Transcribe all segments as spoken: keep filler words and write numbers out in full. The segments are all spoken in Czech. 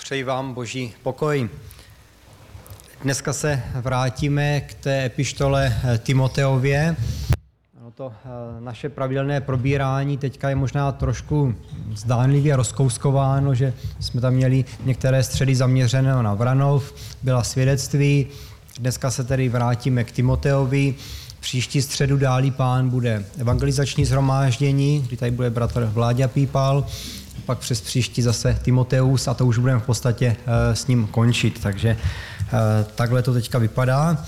Přeji vám Boží pokoj. Dneska se vrátíme k té epištole Timoteově. No to naše pravidelné probírání teďka je možná trošku zdánlivě rozkouskováno, že jsme tam měli některé středy zaměřené na Vranov, byla svědectví. Dneska se tedy vrátíme k Timoteovi. Příští středu dálí pán bude evangelizační shromáždění, kdy tady bude bratr Vláďa Pípal, pak přes příští zase Timoteus a to už budeme v podstatě e, s ním končit. Takže e, takhle to teďka vypadá.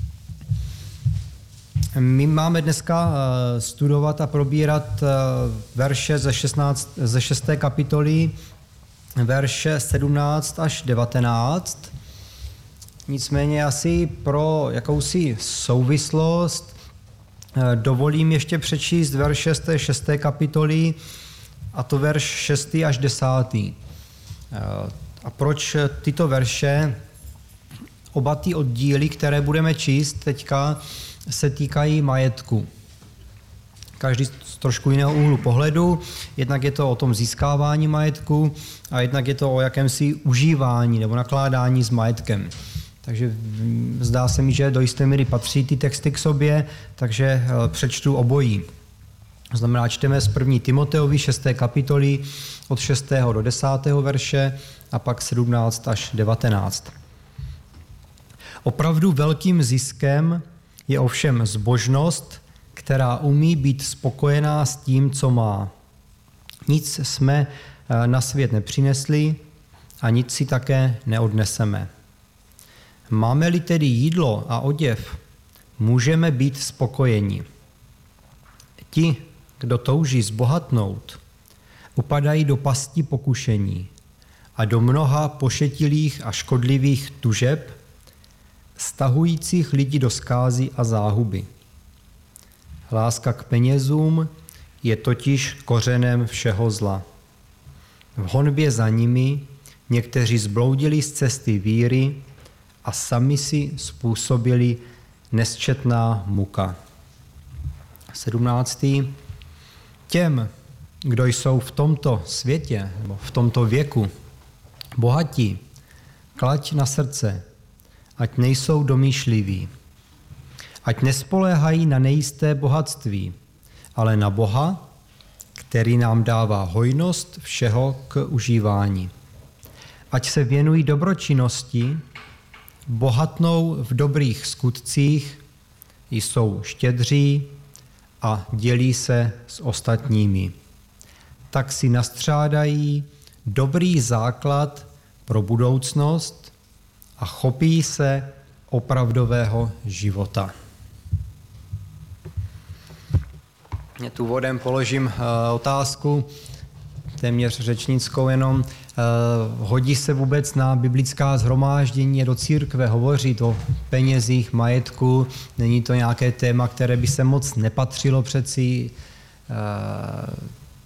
My máme dneska e, studovat a probírat e, verše ze, šestnáct, ze šesté kapitoly, verše sedmnáct až devatenáct. Nicméně asi pro jakousi souvislost e, dovolím ještě přečíst verše z té šesté kapitoly, a to verš šestý až desátý. A proč tyto verše, oba ty oddíly, které budeme číst teďka, se týkají majetku. Každý z trošku jiného úhlu pohledu. Jednak je to o tom získávání majetku a jednak je to o jakémsi užívání nebo nakládání s majetkem. Takže zdá se mi, že do jisté míry patří ty texty k sobě, takže přečtu obojí. To znamená, čteme z první Timoteovi šesté kapitoly od šestého do desátého verše a pak sedmnáct až devatenáct. Opravdu velkým ziskem je ovšem zbožnost, která umí být spokojená s tím, co má. Nic jsme na svět nepřinesli a nic si také neodneseme. Máme-li tedy jídlo a oděv, můžeme být spokojeni. Ti, kdo touží zbohatnout, upadají do pasti pokušení a do mnoha pošetilých a škodlivých tužeb, stahujících lidi do zkázy a záhuby. Láska k penězům je totiž kořenem všeho zla. V honbě za nimi někteří zbloudili z cesty víry a sami si způsobili nesčetná muka. sedmnáctý. Těm, kdo jsou v tomto světě, nebo v tomto věku, bohatí, klaď na srdce, ať nejsou domýšliví, ať nespoléhají na nejisté bohatství, ale na Boha, který nám dává hojnost všeho k užívání. Ať se věnují dobročinnosti, bohatnou v dobrých skutcích, jsou štědří a dělí se s ostatními. Tak si nastřádají dobrý základ pro budoucnost a chopí se opravdového života. Já tu úvodem položím uh, otázku, téměř řečnickou jenom. Uh, hodí se vůbec na biblická shromáždění do církve hovořit o penězích, majetku? Není to nějaké téma, které by se moc nepatřilo přeci? Uh,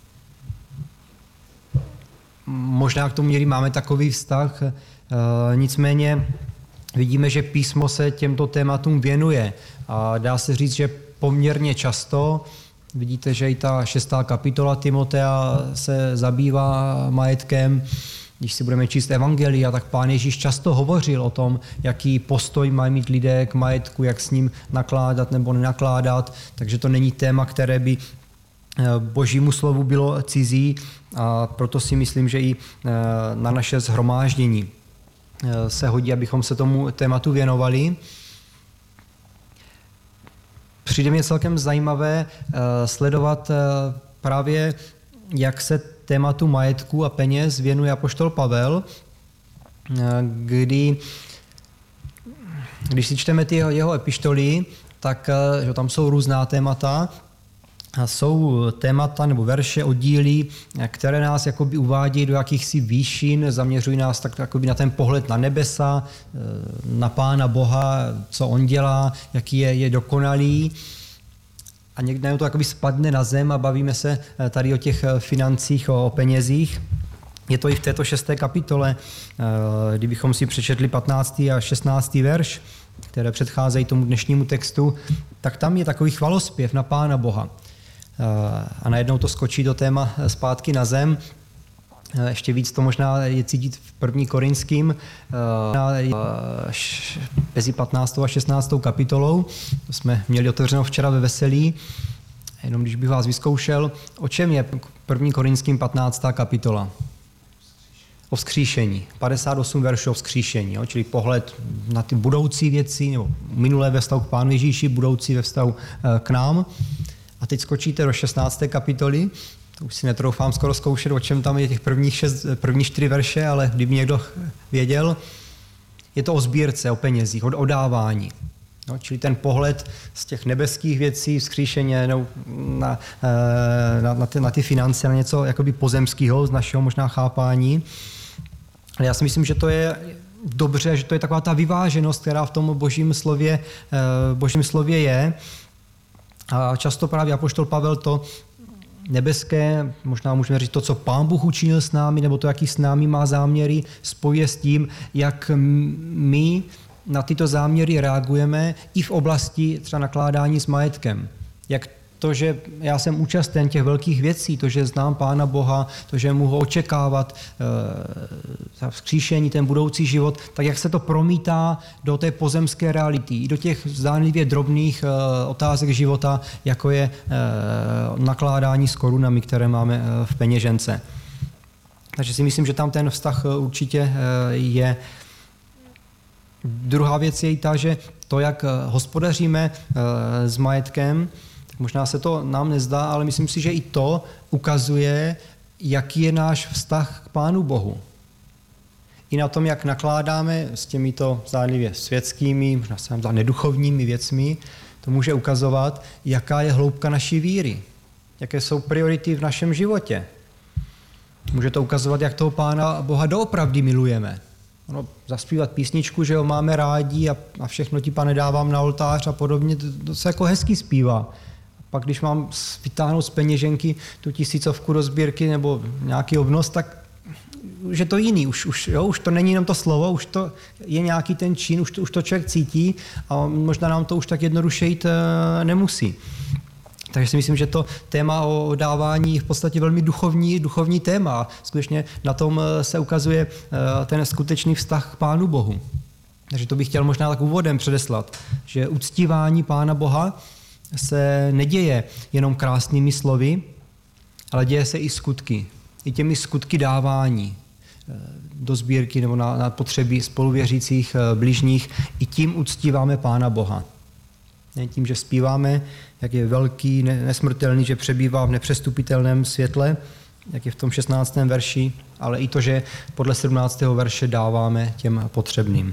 možná k tomu měli máme takový vztah, uh, nicméně vidíme, že písmo se těmto tématům věnuje a dá se říct, že poměrně často. Vidíte, že i ta šestá kapitola Timotea se zabývá majetkem. Když si budeme číst evangelia, tak pán Ježíš často hovořil o tom, jaký postoj mají mít lidé k majetku, jak s ním nakládat nebo nenakládat. Takže to není téma, které by Božímu slovu bylo cizí a proto si myslím, že i na naše shromáždění se hodí, abychom se tomu tématu věnovali. Přijde mě celkem zajímavé uh, sledovat uh, právě, jak se tématu majetku a peněz věnuje apoštol Pavel, uh, kdy, když si čteme ty jeho, jeho epištoly, tak uh, že tam jsou různá témata, a jsou témata nebo verše, oddíly, které nás jakoby uvádějí do jakýchsi výšin, zaměřují nás tak jakoby na ten pohled na nebesa, na Pána Boha, co on dělá, jaký je, je dokonalý. A někdy to jakoby spadne na zem a bavíme se tady o těch financích, o, o penězích. Je to i v této šesté kapitole, kdybychom si přečetli patnáctý a šestnáctý verš, které předcházejí tomu dnešnímu textu, tak tam je takový chvalospěv na Pána Boha. A najednou to skočí do téma zpátky na zem. Ještě víc to možná je cítit v první Korinským, mezi patnáctou a šestnáctou kapitolou. To jsme měli otevřeno včera ve Veselí. Jenom když bych vás vyzkoušel, o čem je první Korinským patnáctá kapitola? O vzkříšení. padesát osm veršů o vzkříšení, jo? Čili pohled na ty budoucí věci, nebo minulé ve vztahu k Pánu Ježíši, budoucí ve vztahu k nám. A teď skočíte do šestnácté kapitoly. To už si netroufám skoro zkoušet, o čem tam je těch prvních, šest, prvních čtyři verše, ale kdyby někdo věděl, je to o sbírce, o penězích, o dávání. No, čili ten pohled z těch nebeských věcí, vzkříšení no, na, na, na, ty, na ty finance, na něco jakoby pozemského, z našeho možná chápání. Ale já si myslím, že to je dobře, že to je taková ta vyváženost, která v tom božím slově, božím slově je. A často právě apoštol Pavel to nebeské, možná můžeme říct to, co Pán Bůh učinil s námi, nebo to, jaký s námi má záměry, spojuje s tím, jak my na tyto záměry reagujeme i v oblasti třeba nakládání s majetkem. Jak to, že já jsem účasten těch velkých věcí, to, že znám Pána Boha, to, že mohu očekávat e, vzkříšení, ten budoucí život, tak jak se to promítá do té pozemské reality, i do těch zdánlivě drobných e, otázek života, jako je e, nakládání s korunami, které máme e, v peněžence. Takže si myslím, že tam ten vztah určitě e, je. Druhá věc je i ta, že to, jak hospodaříme e, s majetkem, možná se to nám nezdá, ale myslím si, že i to ukazuje, jaký je náš vztah k Pánu Bohu. I na tom, jak nakládáme s těmito zdánlivě světskými, možná se nám zdá neduchovními věcmi, to může ukazovat, jaká je hloubka naší víry, jaké jsou priority v našem životě. Může to ukazovat, jak toho Pána Boha doopravdy milujeme. Ono, zaspívat písničku, že ho máme rádi a, a všechno ti, Pane, dávám na oltář a podobně, to, to se jako hezky zpívá. Pak když mám vytáhnout z peněženky tu tisícovku do sbírky nebo nějaký obnos, tak už je to jiný. Už, už, jo, už to není jenom to slovo, už to je nějaký ten čin, už to, už to člověk cítí a možná nám to už tak jednoduše jít nemusí. Takže si myslím, že to téma o dávání je v podstatě velmi duchovní, duchovní téma. Skutečně na tom se ukazuje ten skutečný vztah k Pánu Bohu. Takže to bych chtěl možná tak úvodem předeslat, že uctívání Pána Boha se neděje jenom krásnými slovy, ale děje se i skutky. I těmi skutky dávání do sbírky nebo na, na potřeby spoluvěřících bližních. I tím uctíváme Pána Boha. Ne tím, že zpíváme, jak je velký, nesmrtelný, že přebývá v nepřestupitelném světle, jak je v tom šestnáctém verši, ale i to, že podle sedmnáctého verše dáváme těm potřebným.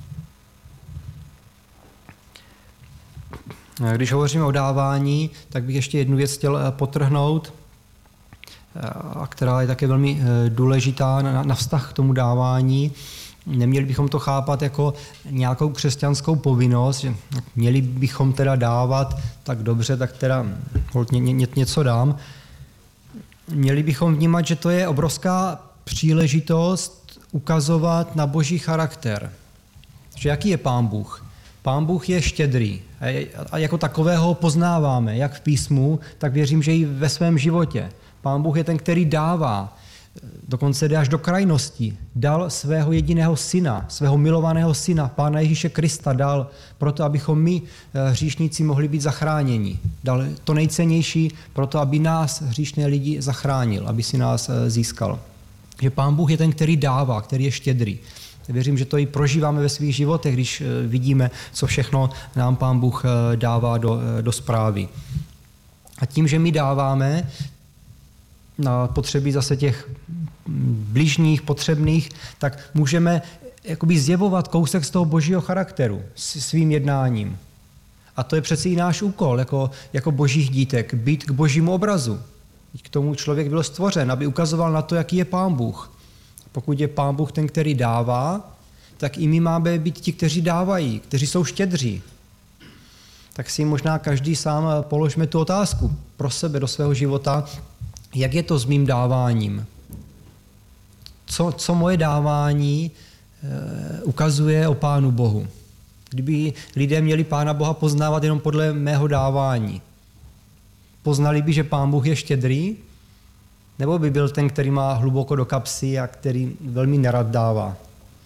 Když hovoříme o dávání, tak bych ještě jednu věc chtěl podtrhnout, a která je také velmi důležitá na, na vztah k tomu dávání. Neměli bychom to chápat jako nějakou křesťanskou povinnost, že měli bychom teda dávat, tak dobře, tak teda ně, ně, něco dám. Měli bychom vnímat, že to je obrovská příležitost ukazovat na Boží charakter. Že jaký je Pán Bůh? Pán Bůh je štědrý a jako takového ho poznáváme, jak v písmu, tak věřím, že i ve svém životě. Pán Bůh je ten, který dává, dokonce jde až do krajnosti. Dal svého jediného syna, svého milovaného syna, Pána Ježíše Krista dal proto, abychom my, hříšníci, mohli být zachráněni. Dal to nejcennější proto, aby nás, hříšné lidi, zachránil, aby si nás získal. Že Pán Bůh je ten, který dává, který je štědrý. Věřím, že to i prožíváme ve svých životech, když vidíme, co všechno nám Pán Bůh dává do, do správy. A tím, že my dáváme na potřeby zase těch bližních, potřebných, tak můžeme jakoby zjevovat kousek z toho Božího charakteru svým jednáním. A to je přeci i náš úkol, jako, jako božích dítek, být k Božímu obrazu. K tomu člověk byl stvořen, aby ukazoval na to, jaký je Pán Bůh. Pokud je Pán Bůh ten, který dává, tak i my máme být ti, kteří dávají, kteří jsou štědří. Tak si možná každý sám položme tu otázku pro sebe, do svého života, jak je to s mým dáváním? Co, co moje dávání e, ukazuje o Pánu Bohu? Kdyby lidé měli Pána Boha poznávat jenom podle mého dávání, poznali by, že Pán Bůh je štědrý, Nebo by byl ten, který má hluboko do kapsy a který velmi nerad dává?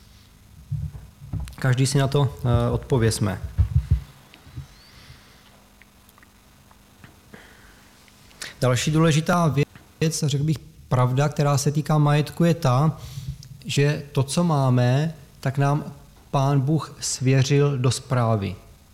Každý si na to uh, odpovězme. Další důležitá věc, řekl bych pravda, která se týká majetku, je ta, že to, co máme, tak nám Pán Bůh svěřil do správy.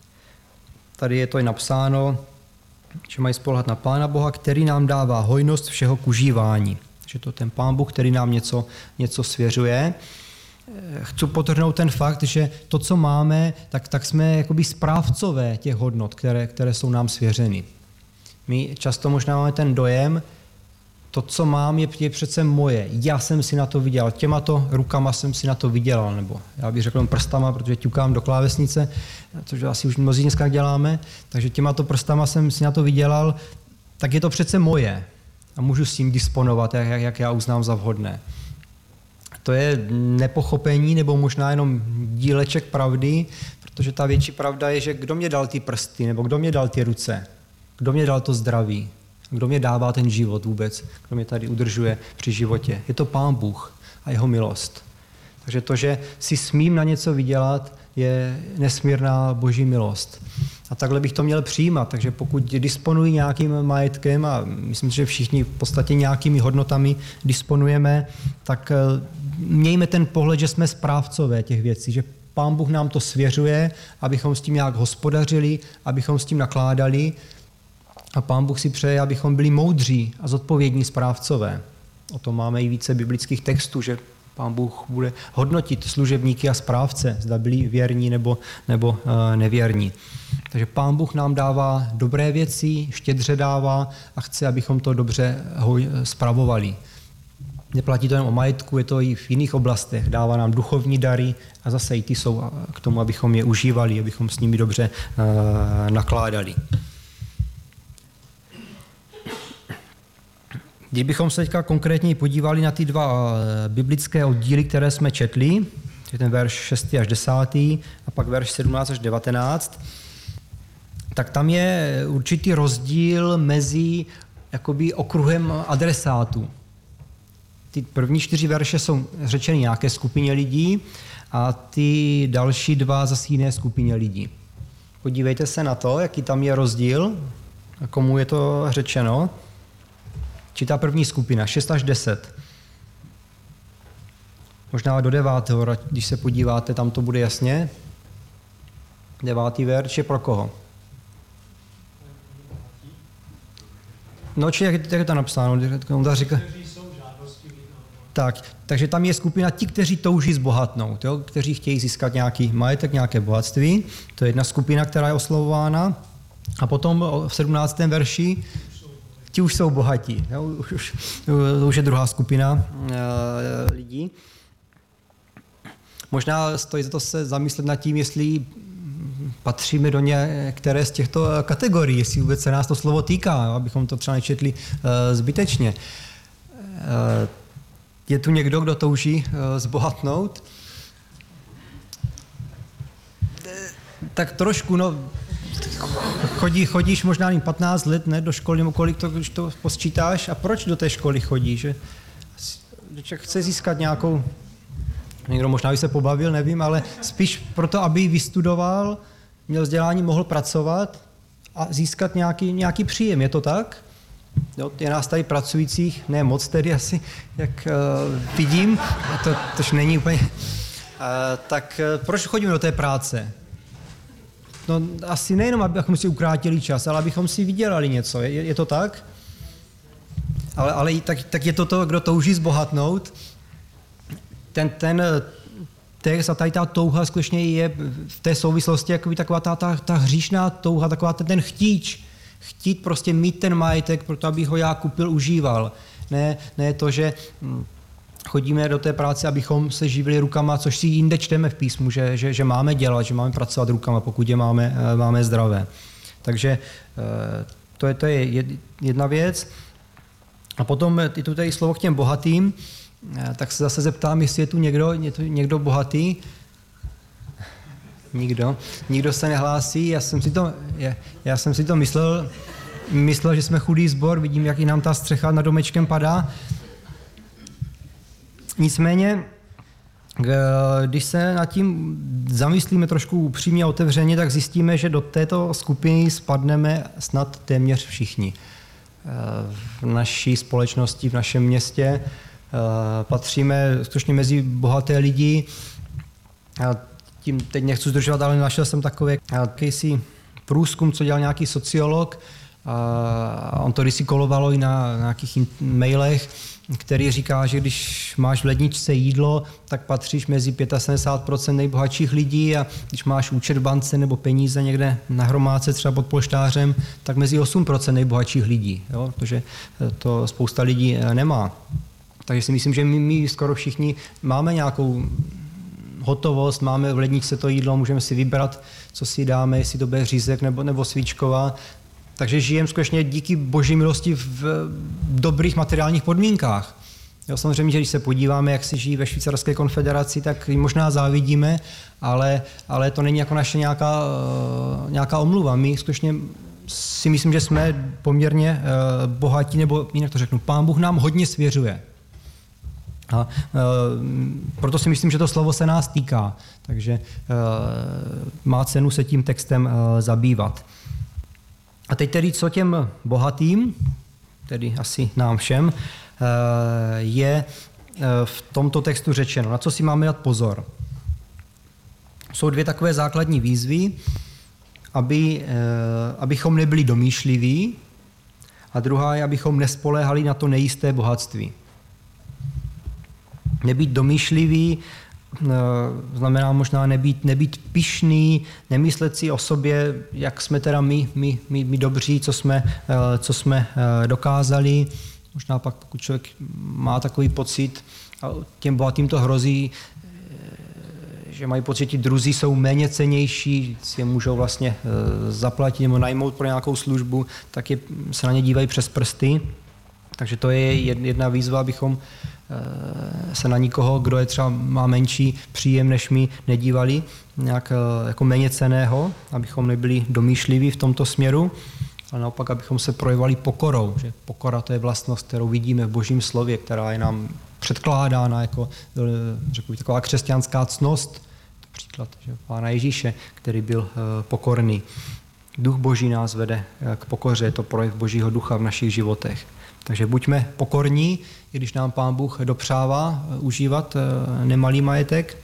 Tady je to i napsáno, že mají spoléhat na Pána Boha, který nám dává hojnost všeho k užívání. Že to ten Pán Bůh, který nám něco, něco svěřuje. Chci podtrhnout ten fakt, že to, co máme, tak, tak jsme jakoby správcové těch hodnot, které, které jsou nám svěřeny. My často možná máme ten dojem, to, co mám, je, je přece moje. Já jsem si na to vydělal. Těmato rukama jsem si na to vydělal. Nebo já bych řekl prstama, protože ťukám do klávesnice, což asi už mnozí dneska děláme. Takže těmato prstama jsem si na to vydělal, tak je to přece moje. A můžu s tím disponovat, jak, jak já uznám za vhodné. To je nepochopení, nebo možná jenom díleček pravdy, protože ta větší pravda je, že kdo mě dal ty prsty, nebo kdo mě dal ty ruce, kdo mě dal to zdraví, kdo mě dává ten život vůbec, kdo mě tady udržuje při životě. Je to Pán Bůh a jeho milost. Takže to, že si smím na něco vydělat, je nesmírná boží milost. A takhle bych to měl přijímat. Takže pokud disponuji nějakým majetkem, a myslím, že všichni v podstatě nějakými hodnotami disponujeme, tak mějme ten pohled, že jsme správcové těch věcí, že Pán Bůh nám to svěřuje, abychom s tím nějak hospodařili, abychom s tím nakládali. A Pán Bůh si přeje, abychom byli moudří a zodpovědní správcové. O tom máme i více biblických textů, že Pán Bůh bude hodnotit služebníky a správce, zda byli věrní nebo, nebo uh, nevěrní. Takže Pán Bůh nám dává dobré věci, štědře dává a chce, abychom to dobře hoj, spravovali. Neplatí to jen o majetku, je to i v jiných oblastech. Dává nám duchovní dary a zase i ty jsou k tomu, abychom je užívali, abychom s nimi dobře uh, nakládali. Když bychom se teďka konkrétně podívali na ty dva biblické oddíly, které jsme četli, ten verš šestý až desátý a pak verš sedmnáct až devatenáct, tak tam je určitý rozdíl mezi jakoby okruhem adresátů. Ty první čtyři verše jsou řečeny nějaké skupině lidí a ty další dva zase jiné skupině lidí. Podívejte se na to, jaký tam je rozdíl, komu je to řečeno. Či ta první skupina, šest až deset. Možná do devátého, když se podíváte, tam to bude jasně. Devátý verš je pro koho? No, či jak, jak je to napsáno? On říká, tak, takže tam je skupina ti, kteří touží zbohatnout, jo? Kteří chtějí získat nějaký majetek, nějaké bohatství. To je jedna skupina, která je oslovována. A potom v sedmnáctém verši ti už jsou bohatí. Jo? Už, už, to už je druhá skupina e, lidí. Možná stojí za to se zamyslet nad tím, jestli patříme do některé z těchto kategorií, jestli vůbec se nás to slovo týká, abychom to třeba nečetli e, zbytečně. E, je tu někdo, kdo touží e, zbohatnout? E, tak trošku, no, Chodí, chodíš možná jen patnáct let, ne, do školy, nebo kolik to, když to posčítáš, a proč do té školy chodíš, že? Chce získat nějakou, někdo možná by se pobavil, nevím, ale spíš proto, aby vystudoval, měl vzdělání, mohl pracovat a získat nějaký, nějaký příjem, je to tak? Jo, je nás tady pracujících, ne moc tedy asi, jak uh, vidím, to tož není úplně, uh, tak uh, proč chodíme do té práce? No asi nejenom, abychom si ukrátili čas, ale abychom si vydělali něco. Je, je to tak? Ale, ale tak, tak je to to, kdo touží zbohatnout. Ten, ten text a tady ta touha skutečně je v té souvislosti jako taková ta, ta, ta hříšná touha, taková ten, ten chtíč. Chtít prostě mít ten majetek, proto abych ho já kupil, užíval. Ne, ne to, že chodíme do té práce, abychom se živili rukama, což si jinde čteme v písmu, že, že, že máme dělat, že máme pracovat rukama, pokud je máme, máme zdravé. Takže to je, to je jedna věc. A potom je tu tady slovo k těm bohatým, tak se zase zeptám, jestli je tu někdo, je tu někdo bohatý. Nikdo. Nikdo se nehlásí. Já jsem si to, já jsem si to myslel, myslel, že jsme chudý sbor, vidím, jak i nám ta střecha nad domečkem padá. Nicméně, když se nad tím zamyslíme trošku upřímně a otevřeně, tak zjistíme, že do této skupiny spadneme snad téměř všichni. V naší společnosti, v našem městě patříme skutečně mezi bohaté lidi. Já tím teď nechci zdržovat, ale našel jsem takový jakýsi průzkum, co dělal nějaký sociolog. A on to kdysi kolovalo i na nějakých mailech, který říká, že když máš v ledničce jídlo, tak patříš mezi sedmdesát pět procent nejbohatších lidí a když máš účet v bance nebo peníze někde na hromádce třeba pod polštářem, tak mezi osm procent nejbohatších lidí, jo? Protože to spousta lidí nemá. Takže si myslím, že my, my skoro všichni máme nějakou hotovost, máme v ledničce to jídlo, můžeme si vybrat, co si dáme, jestli to bude řízek nebo, nebo svíčková. Takže žijeme skutečně díky boží milosti v dobrých materiálních podmínkách. Jo, samozřejmě, že když se podíváme, jak se žijí ve Švýcarské konfederaci, tak možná závidíme, ale, ale to není jako naše nějaká, nějaká omluva. My skutečně si myslím, že jsme poměrně bohatí, nebo jinak to řeknu, Pán Bůh nám hodně svěřuje. A e, proto si myslím, že to slovo se nás týká. Takže e, má cenu se tím textem e, zabývat. A teď tedy, co těm bohatým, tedy asi nám všem, je v tomto textu řečeno. Na co si máme dát pozor? Jsou dvě takové základní výzvy, aby, abychom nebyli domýšliví, a druhá je, abychom nespoléhali na to nejisté bohatství. Nebýt domýšlivý znamená možná nebýt, nebýt pyšný, nemyslet si o sobě, jak jsme teda my, my, my, my dobří, co jsme, co jsme dokázali. Možná pak, pokud člověk má takový pocit, a těm bohatým to hrozí, že mají pocit, že ti druzí jsou méně cennější, si je můžou vlastně zaplatit nebo najmout pro nějakou službu, tak je, se na ně dívají přes prsty. Takže to je jedna výzva, abychom se na nikoho, kdo je třeba má menší příjem než my, nedívali nějak jako méně cenného, abychom nebyli domýšliví v tomto směru, ale naopak, abychom se projevovali pokorou. Že pokora to je vlastnost, kterou vidíme v Božím slově, která je nám předkládána jako, řekl bych, taková křesťanská ctnost. Příklad, že Pána Ježíše, který byl pokorný. Duch Boží nás vede k pokoře, je to projev Božího ducha v našich životech. Takže buďme pokorní, i když nám Pán Bůh dopřává užívat nemalý majetek.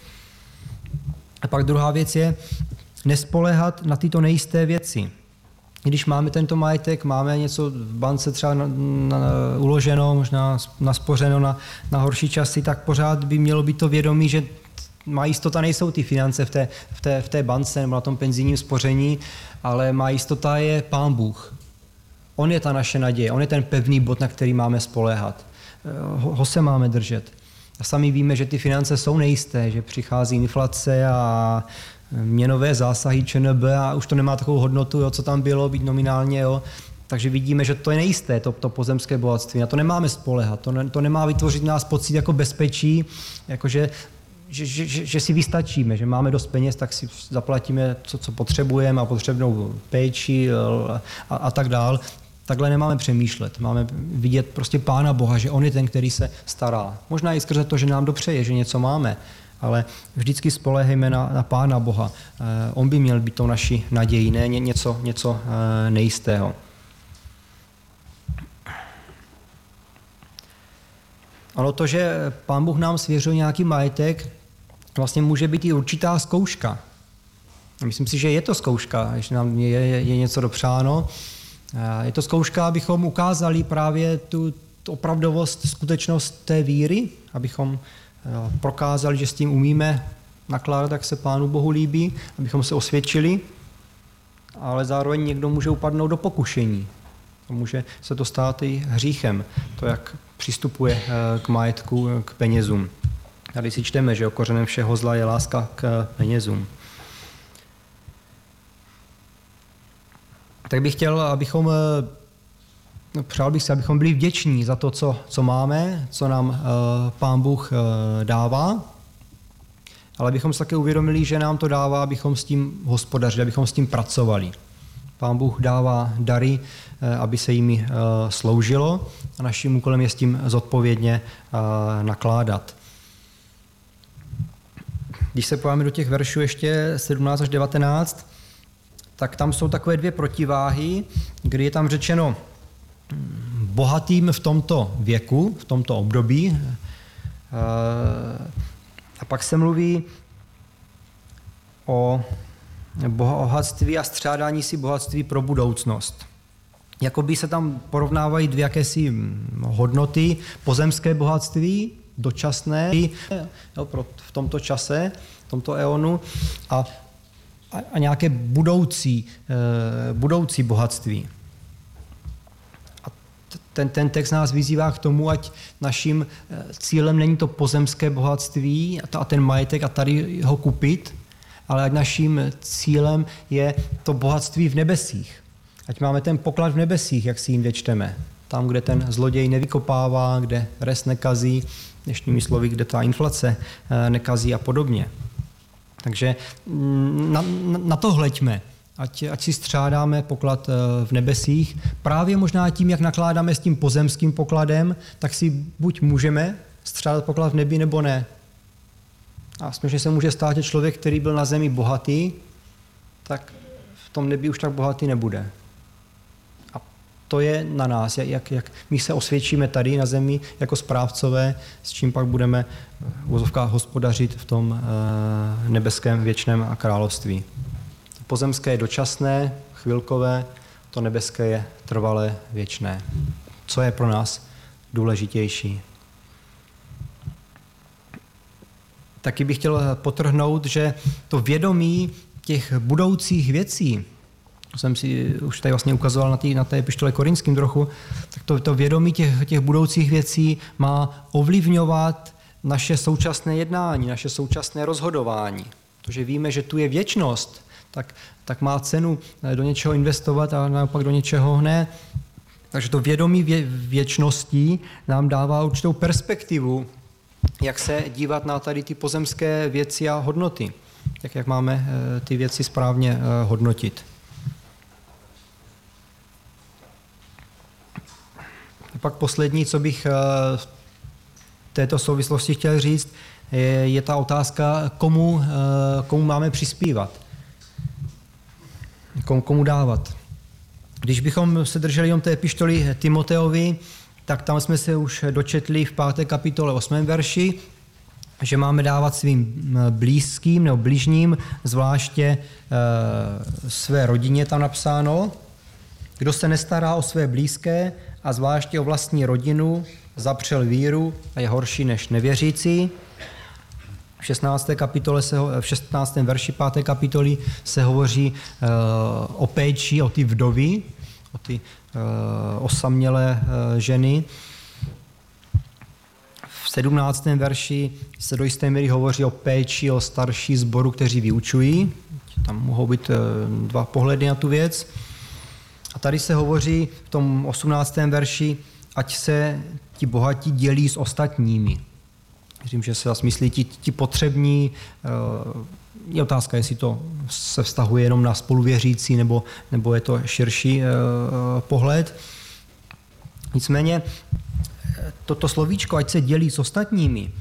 A pak druhá věc je nespoléhat na tyto nejisté věci. Když máme tento majetek, máme něco v bance třeba na, na, uloženo, možná naspořeno na, na horší časy, tak pořád by mělo být to vědomí, že má jistota nejsou ty finance v té, v té, v té bance nebo na tom penzijním spoření, ale má jistota je Pán Bůh. On je ta naše naděje, on je ten pevný bod, na který máme spoléhat. Ho, ho se máme držet. A sami víme, že ty finance jsou nejisté, že přichází inflace a měnové zásahy ČNB a už to nemá takovou hodnotu, jo, co tam bylo, být nominálně. Jo. Takže vidíme, že to je nejisté, to, to pozemské bohatství. Na to nemáme spoléhat. To, ne, to nemá vytvořit nás pocit jako bezpečí, jakože Že, že, že si vystačíme, že máme dost peněz, tak si zaplatíme, co, co potřebujeme a potřebnou péči a, a tak dál. Takhle nemáme přemýšlet. Máme vidět prostě Pána Boha, že on je ten, který se stará. Možná i skrze to, že nám dopřeje, že něco máme, ale vždycky spoléhejme na, na Pána Boha. On by měl být tou naší nadějí, ne něco, něco nejistého. Ano, to, že Pán Bůh nám svěřil nějaký majetek, vlastně může být i určitá zkouška. Myslím si, že je to zkouška, když nám je, je, je něco dopřáno. Je to zkouška, abychom ukázali právě tu, tu opravdovost, skutečnost té víry, abychom prokázali, že s tím umíme nakládat, jak se Pánu Bohu líbí, abychom se osvědčili, ale zároveň někdo může upadnout do pokušení. Může se to stát i hříchem, to, jak přistupuje k majetku, k penězům. Tady si čteme, že kořenem všeho zla je láska k penězům. Tak bych chtěl, abychom, přál bych si, abychom byli vděční za to, co, co máme, co nám Pán Bůh dává, ale abychom se také uvědomili, že nám to dává, abychom s tím hospodařili, abychom s tím pracovali. Pán Bůh dává dary, aby se jimi sloužilo a naším úkolem je s tím zodpovědně nakládat. Když se pojáme do těch veršů ještě sedmnáct až devatenáct, tak tam jsou takové dvě protiváhy, kdy je tam řečeno bohatým v tomto věku, v tomto období. A pak se mluví o bohatství a střádání si bohatství pro budoucnost. Jakoby se tam porovnávají dvě jakési hodnoty, pozemské bohatství, dočasné, jo, pro, v tomto čase, v tomto eonu, a, a, a nějaké budoucí, e, budoucí bohatství. A ten, ten text nás vyzývá k tomu, ať naším cílem není to pozemské bohatství a ten majetek a tady ho kupit, ale ať naším cílem je to bohatství v nebesích. Ať máme ten poklad v nebesích, jak si jinde čteme. Tam, kde ten zloděj nevykopává, kde res nekazí, dnešními slovy, kde ta inflace nekazí a podobně. Takže na, na to hleďme. Ať, ať si střádáme poklad v nebesích. Právě možná tím, jak nakládáme s tím pozemským pokladem, tak si buď můžeme střádat poklad v nebi, nebo ne. A směšně se může stát, že člověk, který byl na zemi bohatý, tak v tom nebi už tak bohatý nebude. A to je na nás, jak, jak my se osvědčíme tady na zemi jako správcové, s čím pak budeme v uvozovkách hospodařit v tom nebeském věčném království. To pozemské je dočasné, chvilkové, to nebeské je trvalé, věčné. Co je pro nás důležitější? Taky bych chtěl podtrhnout, že to vědomí těch budoucích věcí, to jsem si už tady vlastně ukazoval na té, na té epištole Korinským trochu, tak to, to vědomí těch, těch budoucích věcí má ovlivňovat naše současné jednání, naše současné rozhodování. Protože víme, že tu je věčnost, tak, tak má cenu do něčeho investovat a naopak do něčeho ne. Takže to vědomí vě, věčností nám dává určitou perspektivu, jak se dívat na tady ty pozemské věci a hodnoty. Tak jak máme ty věci správně hodnotit. A pak poslední, co bych v této souvislosti chtěl říct, je, je ta otázka, komu, komu máme přispívat. Komu, komu dávat. Když bychom se drželi jenom té epištoly Timoteovi, tak tam jsme se už dočetli v páté kapitole osmém verši, že máme dávat svým blízkým nebo bližním, zvláště e, své rodině tam napsáno. Kdo se nestará o své blízké a zvláště o vlastní rodinu, zapřel víru a je horší než nevěřící. V šestnácté kapitole se, v šestnáctém verši páté kapitoly se hovoří e, o péči, o ty vdovy, o ty uh, osamělé uh, ženy. V sedmnáctém verši se do jisté míry hovoří o péči o starší sboru, kteří vyučují. Tam mohou být uh, dva pohledy na tu věc. A tady se hovoří v tom osmnáctém verši, ať se ti bohatí dělí s ostatními. Myslím, že se zase myslí ti, ti potřební. Uh, je otázka, jestli to se vztahuje jenom na spoluvěřící, nebo, nebo je to širší uh, pohled. Nicméně toto slovíčko, ať se dělí s ostatními,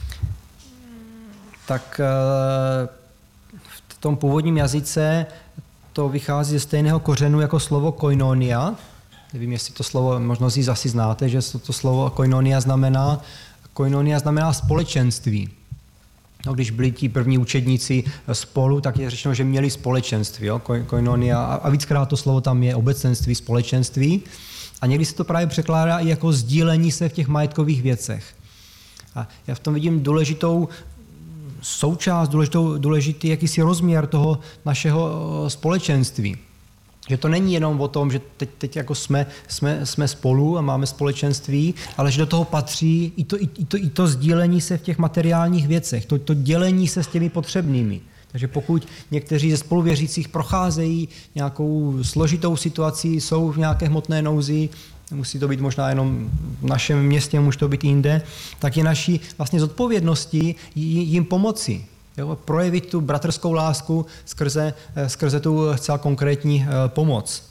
tak uh, v tom původním jazyce to vychází ze stejného kořenu jako slovo koinonia. Nevím, jestli to slovo, možná si asi znáte, že to slovo koinonia znamená, koinonia znamená společenství. No, když byli ti první učedníci spolu, tak je řečeno, že měli společenství, jo? Koinonia, a víckrát to slovo tam je obecenství, společenství. A někdy se to právě překládá i jako sdílení se v těch majetkových věcech. A já v tom vidím důležitou součást, důležitou, důležitý jakýsi rozměr toho našeho společenství. Že to není jenom o tom, že teď, teď jako jsme, jsme, jsme spolu a máme společenství, ale že do toho patří i to, i to, i to sdílení se v těch materiálních věcech, to, to dělení se s těmi potřebnými. Takže pokud někteří ze spoluvěřících procházejí nějakou složitou situací, jsou v nějaké hmotné nouzi, musí to být možná jenom v našem městě, může to být i jinde, tak je naší vlastně zodpovědností jim pomoci. Jo, projevit tu bratrskou lásku skrze, skrze tu celá konkrétní pomoc.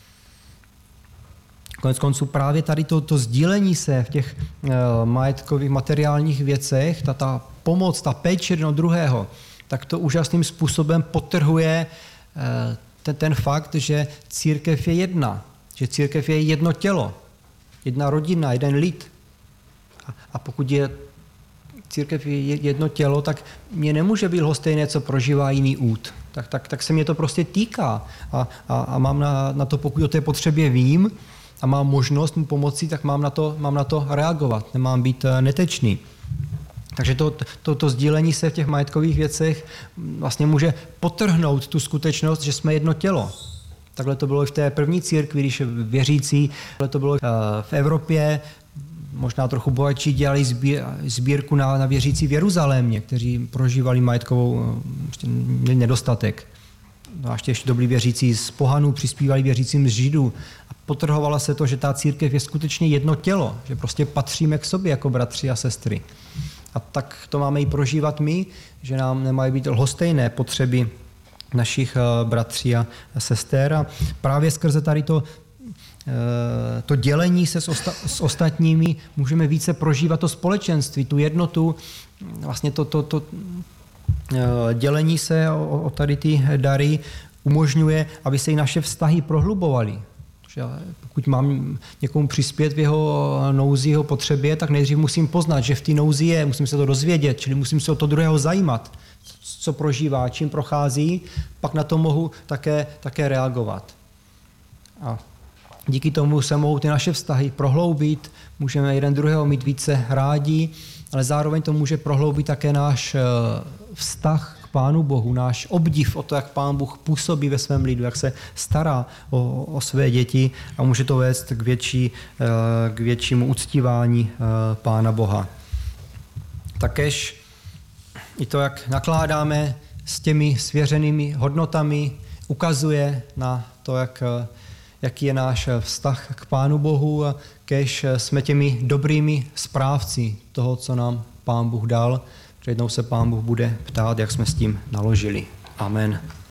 Konec konců právě tady to, to sdílení se v těch majetkových materiálních věcech, ta, ta pomoc, ta péče jedno druhého, tak to úžasným způsobem podtrhuje ten, ten fakt, že církev je jedna, že církev je jedno tělo, jedna rodina, jeden lid. A, a pokud je církev je jedno tělo, tak mě nemůže být lhostejné, co prožívá jiný út. Tak, tak, tak se mě to prostě týká. A, a, a mám na, na to, pokud o té potřebě vím a mám možnost mu pomoci, tak mám na to, mám na to reagovat. Nemám být netečný. Takže to, to, to sdílení se v těch majetkových věcech vlastně může podtrhnout tu skutečnost, že jsme jedno tělo. Takhle to bylo i v té první církvi, když věřící, takhle to bylo v Evropě, možná trochu bohatší dělali sbírku na, na věřící v Jeruzalémě, kteří prožívali majetkovou nedostatek. A ještě ještě dobrý věřící z pohanů přispívali věřícím z Židů. A potrhovala se to, že ta církev je skutečně jedno tělo, že prostě patříme k sobě jako bratři a sestry. A tak to máme i prožívat my, že nám nemají být lhostejné potřeby našich bratří a sester. A právě skrze tady to, to dělení se s, osta- s ostatními můžeme více prožívat to společenství, tu jednotu, vlastně to, to, to dělení se o, o tady ty dary umožňuje, aby se i naše vztahy prohlubovaly. Pokud mám někomu přispět v jeho nouzi, jeho potřebě, tak nejdřív musím poznat, že v té nouzi je, musím se to dozvědět, čili musím se o to druhého zajímat, co prožívá, čím prochází, pak na to mohu také, také reagovat. A díky tomu se mohou ty naše vztahy prohloubit, můžeme jeden druhého mít více rádi, ale zároveň to může prohloubit také náš vztah k Pánu Bohu, náš obdiv o to, jak Pán Bůh působí ve svém lidu, jak se stará o, o své děti a může to vést k, větší, k většímu uctívání Pána Boha. Takéž i to, jak nakládáme s těmi svěřenými hodnotami, ukazuje na to, jak, jaký je náš vztah k Pánu Bohu a kéž jsme těmi dobrými správci toho, co nám Pán Bůh dal. Jednou se Pán Bůh bude ptát, jak jsme s tím naložili. Amen.